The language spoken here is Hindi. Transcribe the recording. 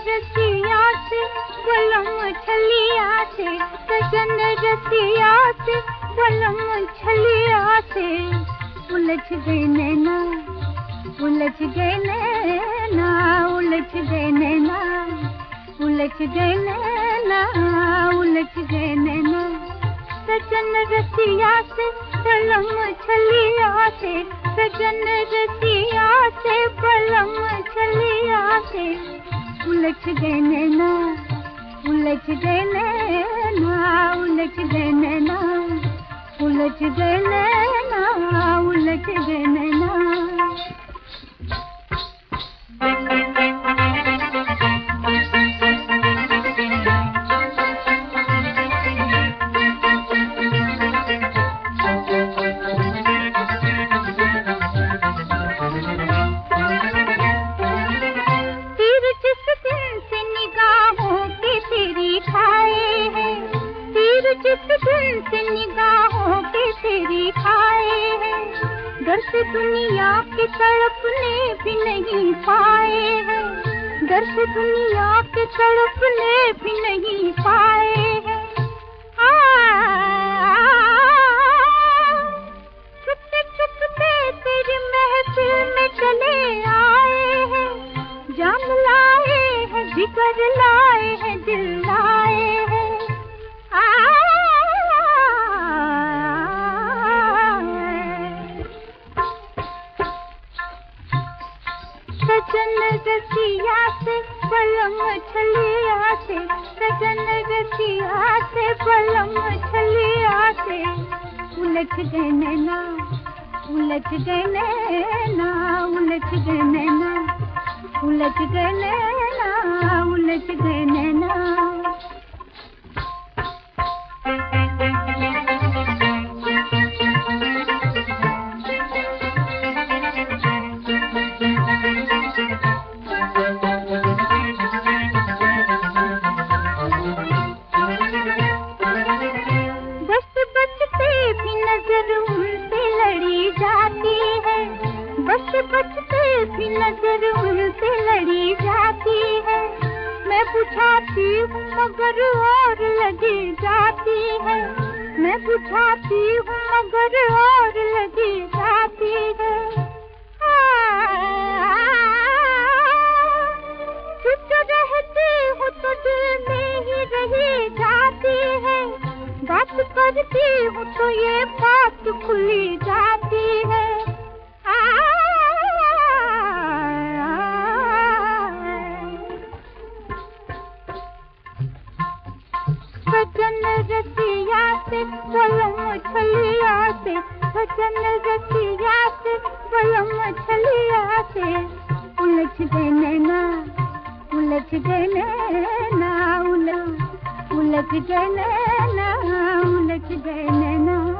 रसिया से बलम छलिया से, सजन रसिया से बलम छलिया से, उलझ गए नैना, उलझ गए नैना, उलझ गए नैना, उलझ गए नैना, उलझ गए नैना। सजन रसिया से बलम छलिया से, सजन रसिया से बलम छलिया से, उलझ गए नैना, उलझ गए नैना, उलझ गए नैना, उलझ गए नैना, उलझ गए नैना। जिस दिन से निगाहों के तेरी खाए हैं, डर से दुनिया के तड़पने भी नहीं पाए हैं, डर से दुनिया के तड़पने भी नहीं पाए हैं। छुपते छुपते तेरी महफिल में चले आए हैं, जान लाए हैं, जिगर लाए हैं, दिल लाए हैं। सजन रसिया से बलम छलिया से, सजन रसिया से बलम छलिया से, उलझ गए नैना, उलझ गए नैना, उलझ गए नैना, उलझ गए नैना, उलझ गए नैना। बचते भी नजर उनसे लड़ी जाती है, मैं बुझाती हूँ मगर और लगी जाती है, मैं बुझाती हूँ मगर और लगी जाती है। चुप रहती हूँ तो दिल में ही रही जाती है, बात करती हूँ तो ये बात खुली जाती है। सजन रसिया से बलम छलिया से, सजन रसिया से बलम छलिया से, उलझ गए नैना, उलझ गए नैना, उलझ गए नैना, उलझ गए नैना।